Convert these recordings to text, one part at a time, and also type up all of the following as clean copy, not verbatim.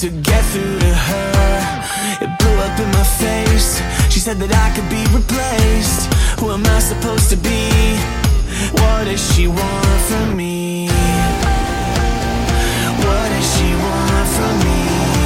to get through to her. It blew up in my face. She said that I could be replaced. Who am I supposed to be? What does she want from me? What does she want from me?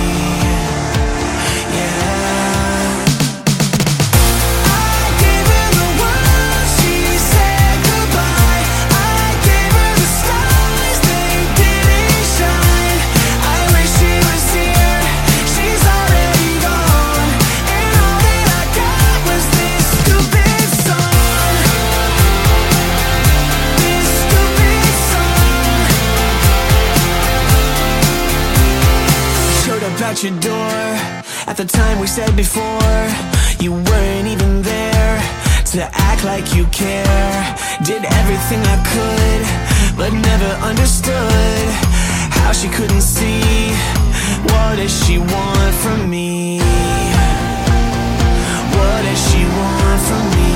At your door, at the time we said before, you weren't even there to act like you care. Did everything I could, but never understood how she couldn't see. What does she want from me? What does she want from me?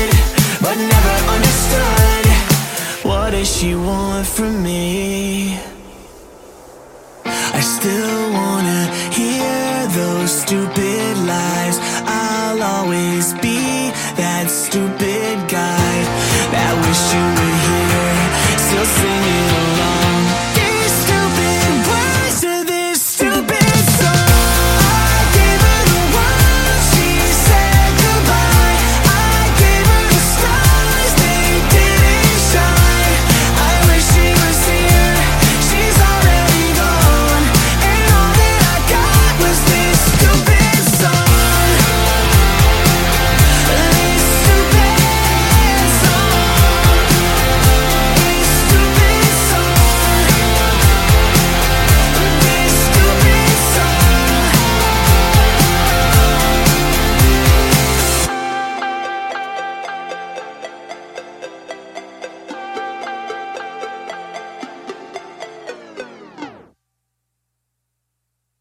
What does she want from me?